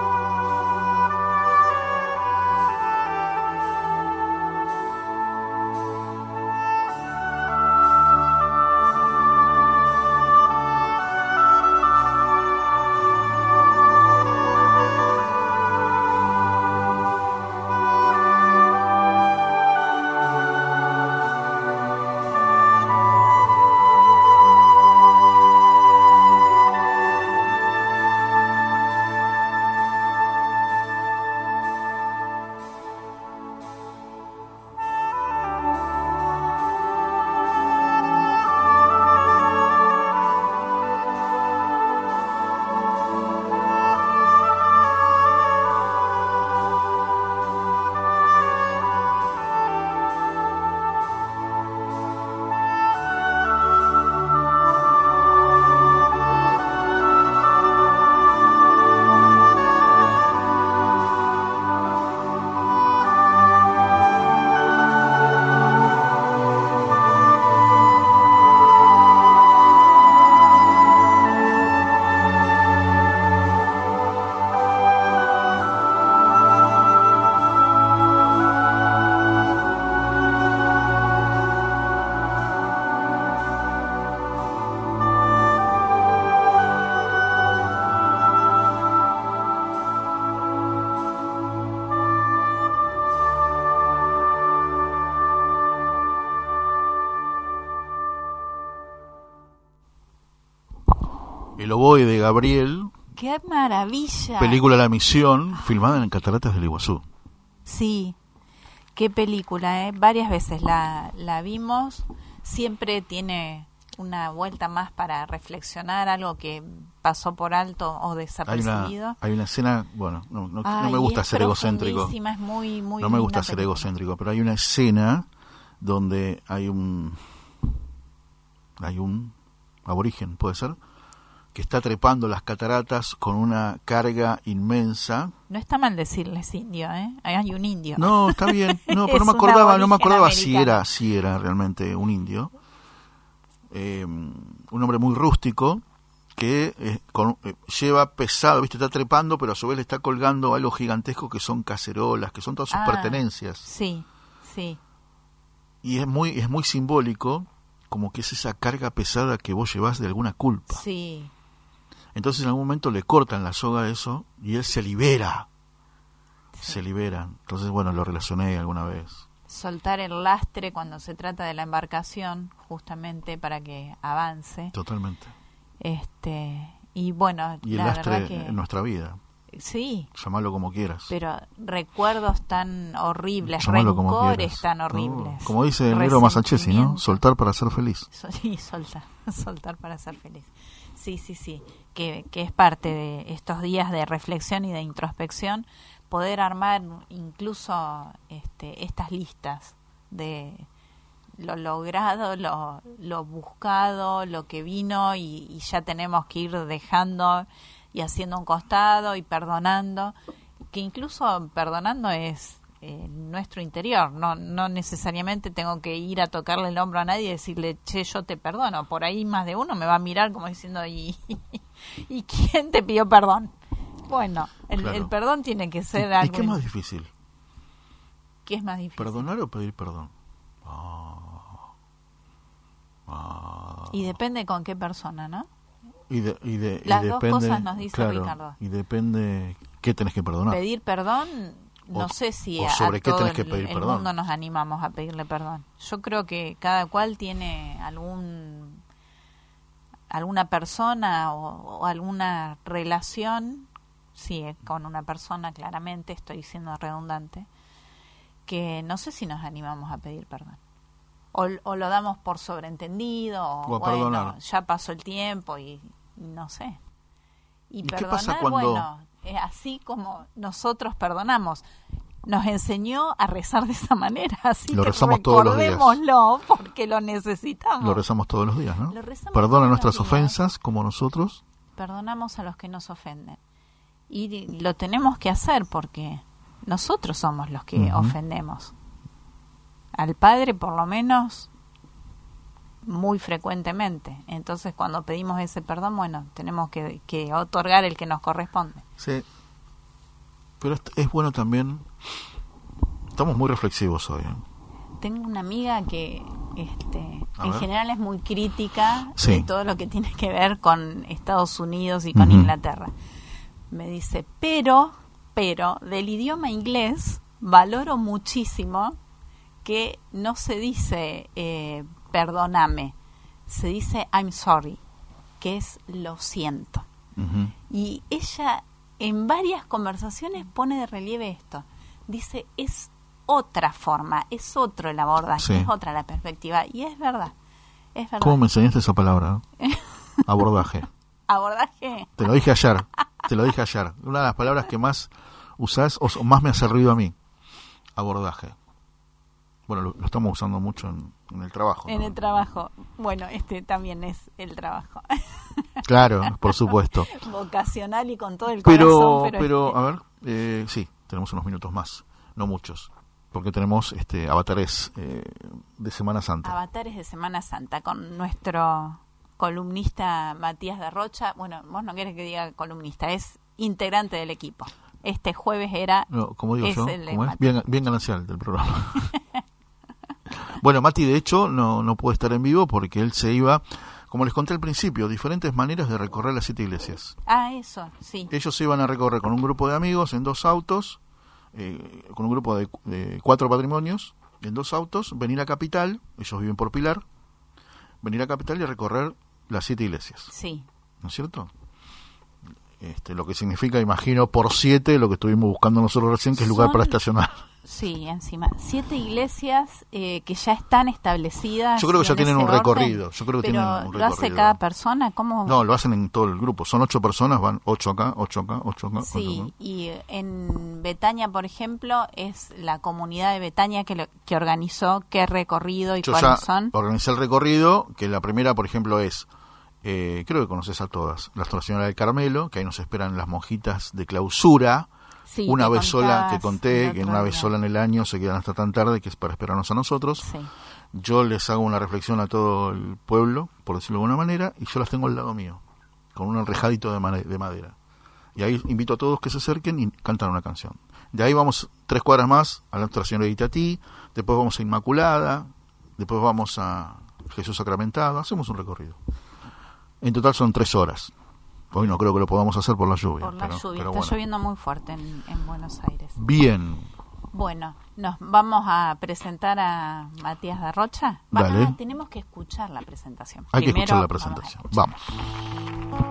El oboe de Gabriel, ¡Qué maravilla! película La Misión, filmada en Cataratas del Iguazú. Sí, qué película, ¿eh? Varias veces la, la vimos. Siempre tiene una vuelta más para reflexionar, algo que pasó por alto o Hay desapercibido. una, hay una escena, bueno, no, no, Ay, no me gusta es ser egocéntrico. profundísima, es muy, muy No me linda gusta ser película. egocéntrico, pero hay una escena donde hay un hay un aborigen, puede ser, que está trepando las cataratas con una carga inmensa. No está mal decirles indio, ¿eh? Hay un indio. No, está bien. No, pero Es no me un acordaba, no me aborigen acordaba si americano. era, si era realmente un indio. Eh, un hombre muy rústico que eh, con, eh, lleva pesado, viste, está trepando, pero a su vez le está colgando algo gigantesco que son cacerolas, que son todas sus Ah, pertenencias. Sí, sí. Y es muy, es muy simbólico, como que es esa carga pesada que vos llevás de alguna culpa. Sí. Entonces en algún momento le cortan la soga a eso y él se libera. Sí. Se libera. Entonces, bueno, lo relacioné alguna vez. Soltar el lastre cuando se trata de la embarcación, justamente para que avance. Totalmente. Este, y bueno, Y el la lastre verdad que en nuestra vida. sí, Llámalo como quieras. pero recuerdos tan horribles, Llámalo como rencores quieras. tan No, horribles. como dice el negro Masachesi, ¿no? resentimientos. Soltar para ser feliz. So- Sí, soltar, soltar para ser feliz. Sí, sí, sí, que, que es parte de estos días de reflexión y de introspección, poder armar incluso este, estas listas de lo logrado, lo, lo buscado, lo que vino y, y ya tenemos que ir dejando y haciendo un costado y perdonando, que incluso perdonando es eh, nuestro interior, no no necesariamente tengo que ir a tocarle el hombro a nadie y decirle, che, yo te perdono. Por ahí más de uno me va a mirar como diciendo, ¿y, ¿y quién te pidió perdón? Bueno, el, Claro. el perdón tiene que ¿Y, ser y algo... qué es más difícil? ¿Qué es más difícil? ¿Perdonar o pedir perdón? Ah. Ah. Y depende con qué persona, ¿no? Y, de, y, de, y Las dos depende, cosas nos dice claro, Ricardo. Y depende qué tenés que perdonar. Pedir perdón, no O- sé si o a, sobre a qué todo tenés que el, pedir el perdón. mundo nos animamos a pedirle perdón. Yo creo que cada cual tiene algún alguna persona o, o alguna relación, sí, eh, con una persona claramente, estoy siendo redundante, que no sé si nos animamos a pedir perdón. O, o lo damos por sobreentendido, o, O a bueno, perdonar. ya pasó el tiempo y no sé. Y, ¿Y qué perdonar, pasa cuando- bueno, eh, así como nosotros perdonamos, nos enseñó a rezar de esa manera, así Lo que rezamos todos los días. recordémoslo porque lo necesitamos. Lo rezamos todos los días, ¿no? Lo rezamos Perdona todos los nuestras días. ofensas como nosotros. Perdonamos a los que nos ofenden. Y lo tenemos que hacer porque nosotros somos los que Ujú. ofendemos. Al Padre, por lo menos, muy frecuentemente. Entonces, cuando pedimos ese perdón, bueno, tenemos que, que otorgar el que nos corresponde. Sí. Pero es, es bueno también. Estamos muy reflexivos hoy, ¿eh? Tengo una amiga que este, A en ver. general es muy crítica Sí. de todo lo que tiene que ver con Estados Unidos y con Ujú. Inglaterra. Me dice, pero, pero, del idioma inglés valoro muchísimo que no se dice eh, perdóname, se dice I'm sorry, que es lo siento. Ujú. Y ella en varias conversaciones pone de relieve esto. Dice, es otra forma, es otro el abordaje, Sí. es otra la perspectiva. Y es verdad, es verdad. ¿Cómo me enseñaste esa palabra? eh? Abordaje. Abordaje, Te lo dije ayer. Te lo dije ayer. Una de las palabras que más usás o o más me hace ruido a mí. Abordaje. Bueno, lo, lo estamos usando mucho en, en el trabajo. en ¿no? el trabajo. Bueno, este también es el trabajo. Claro, por supuesto. Vocacional y con todo el Pero, corazón. Pero, pero este, a ver, eh, sí, tenemos unos minutos más. No muchos. Porque tenemos este avatares eh, de Semana Santa. Avatares de Semana Santa con nuestro columnista Matías de Rocha. Bueno, vos no querés que diga columnista, es integrante del equipo. Este jueves era... No, como digo es yo, el de ¿cómo es? Mati. Bien, bien ganancial del programa. Bueno, Mati de hecho no, no puede estar en vivo porque él se iba, como les conté al principio, diferentes maneras de recorrer las siete iglesias. Ah, eso, sí. Ellos se iban a recorrer con un grupo de amigos en dos autos, eh, con un grupo de, de cuatro patrimonios, en dos autos, venir a Capital, ellos viven por Pilar, venir a Capital y recorrer las siete iglesias, Sí, ¿no es cierto? Este, lo que significa, imagino, por siete, lo que estuvimos buscando nosotros recién, que es lugar Son- para estacionar. Sí, encima. Siete iglesias eh, que ya están establecidas. Yo creo que y ya en tienen ese un orden, recorrido. Yo creo que pero tienen un ¿lo hace recorrido. cada persona? ¿Cómo? No, lo hacen en todo el grupo. Son ocho personas, van ocho acá, ocho acá, ocho acá. ocho Sí, acá. y en Betania, por ejemplo, es la comunidad de Betania que, lo, que organizó qué recorrido y Yo cuáles ya son. organicé el recorrido, que la primera, por ejemplo, es, eh, creo que conoces a todas, la Nuestra Señora del Carmelo, que ahí nos esperan las monjitas de clausura. Sí, Una que vez sola, contabas que conté, el que otro una vez día. sola en el año se quedan hasta tan tarde, que es para esperarnos a nosotros. Sí. Yo les hago una reflexión a todo el pueblo, por decirlo de alguna manera, y yo las tengo al lado mío, con un enrejadito de, mane- de madera. Y ahí invito a todos que se acerquen y cantan una canción. De ahí vamos tres cuadras más a la Nuestra Señora de Itatí, después vamos a Inmaculada, después vamos a Jesús Sacramentado, hacemos un recorrido. En total son tres horas. Hoy no creo que lo podamos hacer por la lluvia. Por la pero, lluvia, pero está bueno. lloviendo muy fuerte en, en Buenos Aires. Bien, Bueno, nos vamos a presentar a Matías de Rocha. Va- Dale. ah, tenemos que escuchar la presentación. hay que Primero escuchar la vamos a presentación. escuchar. Vamos.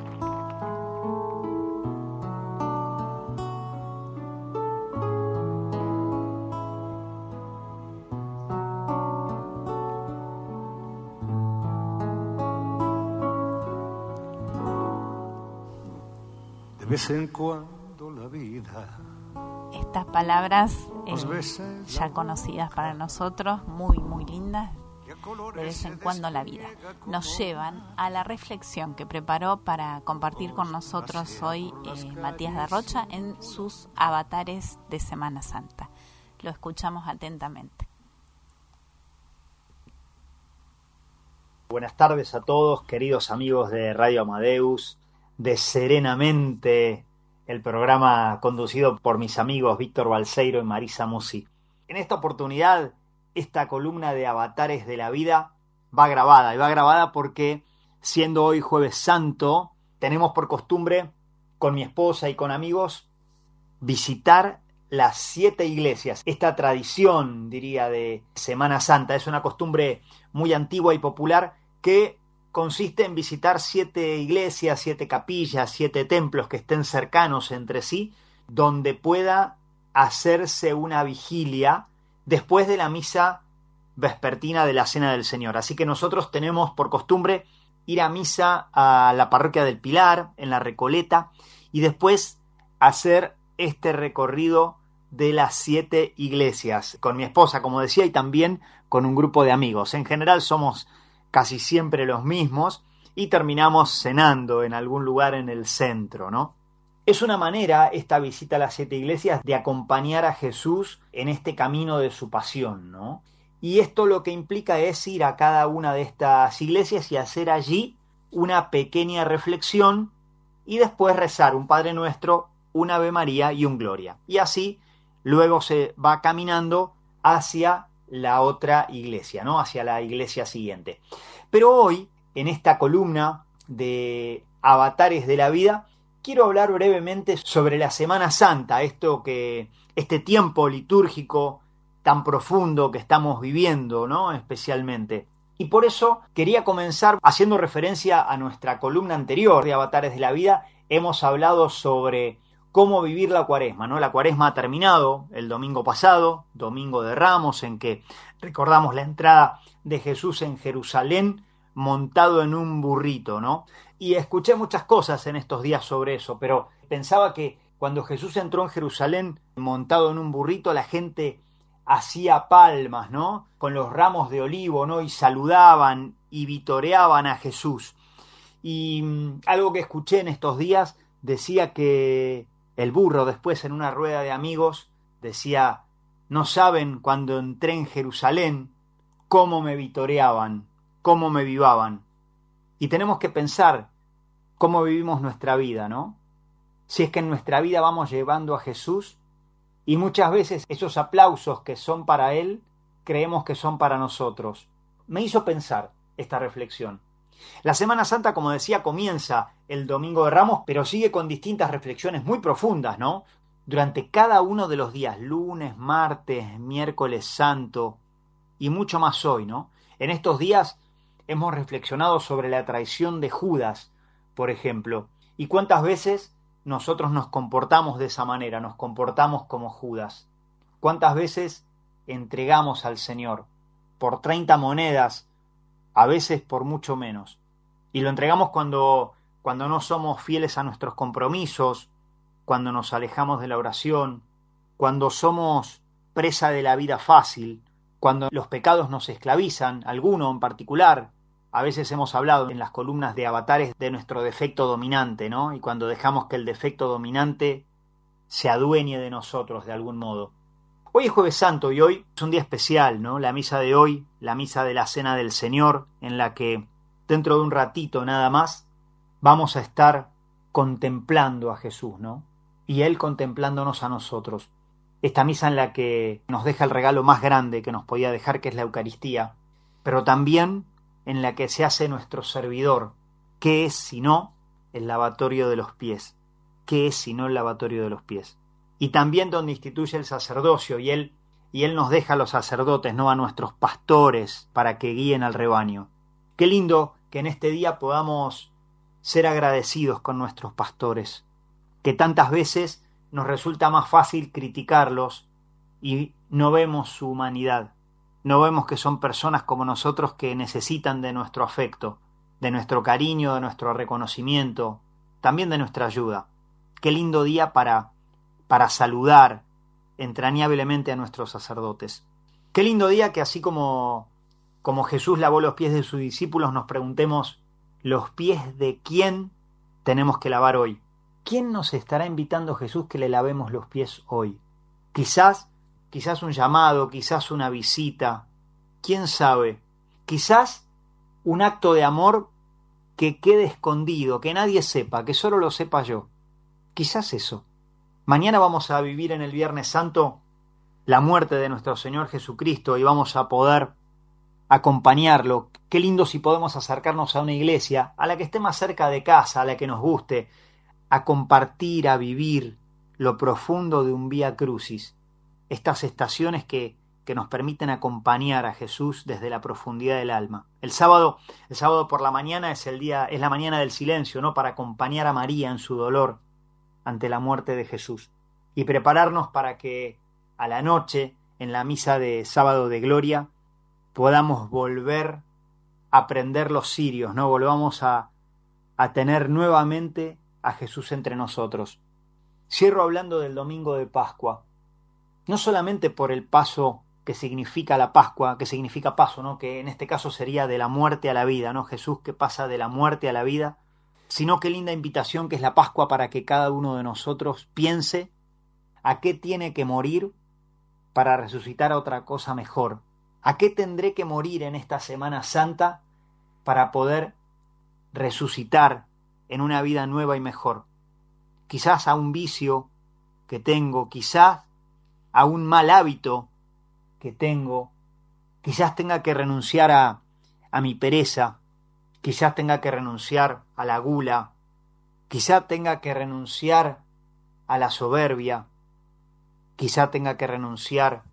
De vez en cuando la vida Estas palabras eh, Dos veces ya conocidas para nosotros, muy, muy lindas, de vez en cuando la vida, nos llevan a la reflexión que preparó para compartir con nosotros hoy eh, Matías de Rocha en sus avatares de Semana Santa. Lo escuchamos atentamente. Buenas tardes a todos, queridos amigos de Radio Amadeus, de Serenamente, el programa conducido por mis amigos Víctor Balseiro y Marisa Musi. En esta oportunidad, esta columna de Avatares de la Vida va grabada, y va grabada porque, siendo hoy Jueves Santo, tenemos por costumbre, con mi esposa y con amigos, visitar las siete iglesias. Esta tradición, diría, de Semana Santa es una costumbre muy antigua y popular que consiste en visitar siete iglesias, siete capillas, siete templos que estén cercanos entre sí, donde pueda hacerse una vigilia después de la misa vespertina de la Cena del Señor. Así que nosotros tenemos por costumbre ir a misa a la parroquia del Pilar, en la Recoleta, y después hacer este recorrido de las siete iglesias, con mi esposa, como decía, y también con un grupo de amigos. En general somos casi siempre los mismos y terminamos cenando en algún lugar en el centro, ¿no? Es una manera, esta visita a las siete iglesias, de acompañar a Jesús en este camino de su pasión, ¿no? Y esto lo que implica es ir a cada una de estas iglesias y hacer allí una pequeña reflexión y después rezar un Padre Nuestro, un Ave María y un Gloria. Y así luego se va caminando hacia la otra iglesia, ¿no? Hacia la iglesia siguiente. Pero hoy, en esta columna de Avatares de la Vida, quiero hablar brevemente sobre la Semana Santa, esto que, este tiempo litúrgico tan profundo que estamos viviendo, ¿no? Especialmente. Y por eso quería comenzar haciendo referencia a nuestra columna anterior de Avatares de la Vida. Hemos hablado sobre cómo vivir la Cuaresma, ¿no? La Cuaresma ha terminado el domingo pasado, Domingo de Ramos, en que recordamos la entrada de Jesús en Jerusalén montado en un burrito, ¿no? Y escuché muchas cosas en estos días sobre eso, pero pensaba que cuando Jesús entró en Jerusalén montado en un burrito, la gente hacía palmas, ¿no? Con los ramos de olivo, ¿no? Y saludaban y vitoreaban a Jesús. Y mmm, algo que escuché en estos días decía que el burro después en una rueda de amigos decía: no saben cuando entré en Jerusalén cómo me vitoreaban, cómo me vivaban. Y tenemos que pensar cómo vivimos nuestra vida, ¿no? Si es que en nuestra vida vamos llevando a Jesús y muchas veces esos aplausos que son para Él creemos que son para nosotros. Me hizo pensar esta reflexión. La Semana Santa, como decía, comienza el Domingo de Ramos, pero sigue con distintas reflexiones muy profundas, ¿no? Durante cada uno de los días, lunes, martes, miércoles santo y mucho más hoy, ¿no? En estos días hemos reflexionado sobre la traición de Judas, por ejemplo, ¿Y cuántas veces nosotros nos comportamos de esa manera, nos comportamos como Judas? ¿Cuántas veces entregamos al Señor por treinta monedas, a veces por mucho menos? Y lo entregamos cuando, cuando no somos fieles a nuestros compromisos, cuando nos alejamos de la oración, cuando somos presa de la vida fácil, cuando los pecados nos esclavizan, alguno en particular. A veces hemos hablado en las columnas de avatares de nuestro defecto dominante, ¿no? Y cuando dejamos que el defecto dominante se adueñe de nosotros de algún modo. Hoy es Jueves Santo y hoy es un día especial, ¿no? La misa de hoy, la misa de la Cena del Señor, en la que dentro de un ratito nada más vamos a estar contemplando a Jesús, ¿no? Y Él contemplándonos a nosotros. Esta misa en la que nos deja el regalo más grande que nos podía dejar, que es la Eucaristía, pero también en la que se hace nuestro servidor. ¿Qué es sino el lavatorio de los pies? ¿Qué es sino el lavatorio de los pies? Y también donde instituye el sacerdocio, y él, y él nos deja a los sacerdotes, no a nuestros pastores, para que guíen al rebaño. Qué lindo que en este día podamos ser agradecidos con nuestros pastores, que tantas veces nos resulta más fácil criticarlos y no vemos su humanidad. No vemos que son personas como nosotros que necesitan de nuestro afecto, de nuestro cariño, de nuestro reconocimiento, también de nuestra ayuda. Qué lindo día para, para saludar entrañablemente a nuestros sacerdotes. Qué lindo día que así como, como Jesús lavó los pies de sus discípulos, nos preguntemos los pies de quién tenemos que lavar hoy. ¿Quién nos estará invitando Jesús que le lavemos los pies hoy? Quizás Quizás un llamado, quizás una visita, quién sabe, quizás un acto de amor que quede escondido, que nadie sepa, que solo lo sepa yo. Quizás eso. Mañana vamos a vivir en el Viernes Santo la muerte de nuestro Señor Jesucristo y vamos a poder acompañarlo. Qué lindo si podemos acercarnos a una iglesia, a la que esté más cerca de casa, a la que nos guste, a compartir, a vivir lo profundo de un Vía Crucis. Estas estaciones que, que nos permiten acompañar a Jesús desde la profundidad del alma. El sábado, el sábado por la mañana es el día, es la mañana del silencio, ¿no? Para acompañar a María en su dolor ante la muerte de Jesús. Y prepararnos para que a la noche, en la misa de sábado de gloria, podamos volver a prender los cirios, ¿no? Volvamos a, a tener nuevamente a Jesús entre nosotros. Cierro hablando del domingo de Pascua. No solamente por el paso que significa la Pascua, que significa paso, ¿no? Que en este caso sería de la muerte a la vida, ¿no? Jesús que pasa de la muerte a la vida, sino qué linda invitación que es la Pascua para que cada uno de nosotros piense a qué tiene que morir para resucitar a otra cosa mejor. ¿A qué tendré que morir en esta Semana Santa para poder resucitar en una vida nueva y mejor? Quizás a un vicio que tengo, quizás a un mal hábito que tengo, quizás tenga que renunciar a, a mi pereza, quizás tenga que renunciar a la gula, quizás tenga que renunciar a la soberbia, quizás tenga que renunciar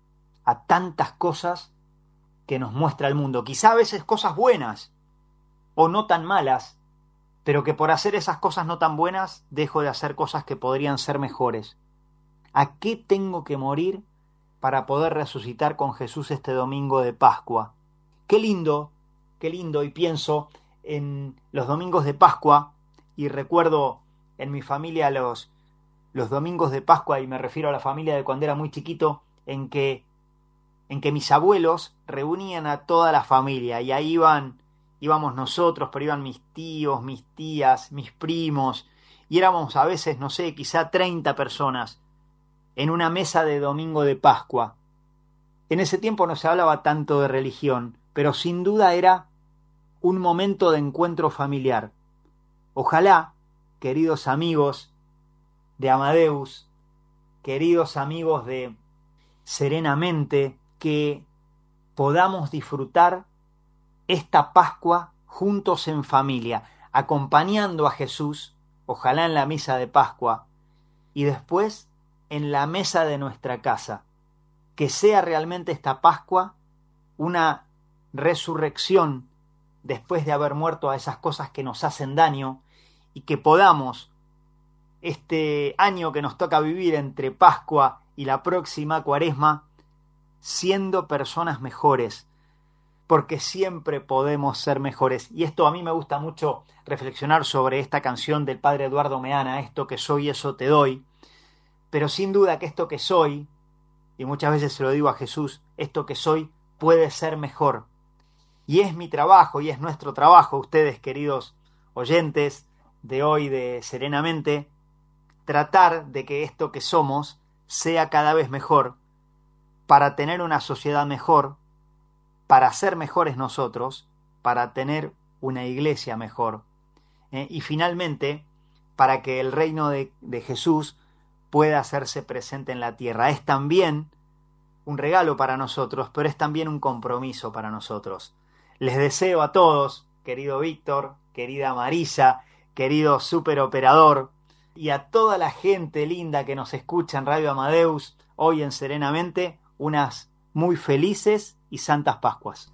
a tantas cosas que nos muestra el mundo, quizás a veces cosas buenas o no tan malas, pero que por hacer esas cosas no tan buenas dejo de hacer cosas que podrían ser mejores. ¿A qué tengo que morir para poder resucitar con Jesús este domingo de Pascua? Qué lindo, qué lindo, y pienso en los domingos de Pascua, y recuerdo en mi familia los, los domingos de Pascua, y me refiero a la familia de cuando era muy chiquito, en que, en que mis abuelos reunían a toda la familia, y ahí iban, íbamos nosotros, pero iban mis tíos, mis tías, mis primos, y éramos a veces, no sé, quizá treinta personas, en una mesa de domingo de Pascua. En ese tiempo no se hablaba tanto de religión, pero sin duda era un momento de encuentro familiar. Ojalá, queridos amigos de Amadeus, queridos amigos de Serenamente, que podamos disfrutar esta Pascua juntos en familia, acompañando a Jesús, ojalá en la misa de Pascua, y después en la mesa de nuestra casa. Que sea realmente esta Pascua una resurrección después de haber muerto a esas cosas que nos hacen daño y que podamos este año que nos toca vivir entre Pascua y la próxima Cuaresma siendo personas mejores, porque siempre podemos ser mejores. Y esto a mí me gusta mucho reflexionar sobre esta canción del padre Eduardo Meana, esto que soy, eso te doy, pero sin duda que esto que soy, y muchas veces se lo digo a Jesús, esto que soy puede ser mejor. Y es mi trabajo y es nuestro trabajo, ustedes queridos oyentes de hoy de Serenamente, tratar de que esto que somos sea cada vez mejor, para tener una sociedad mejor, para ser mejores nosotros, para tener una iglesia mejor. ¿eh? Y finalmente, para que el reino de, de Jesús pueda hacerse presente en la tierra. Es también un regalo para nosotros, pero es también un compromiso para nosotros. Les deseo a todos, querido Víctor, querida Marisa, querido superoperador, y a toda la gente linda que nos escucha en Radio Amadeus, hoy en Serenamente, unas muy felices y santas Pascuas.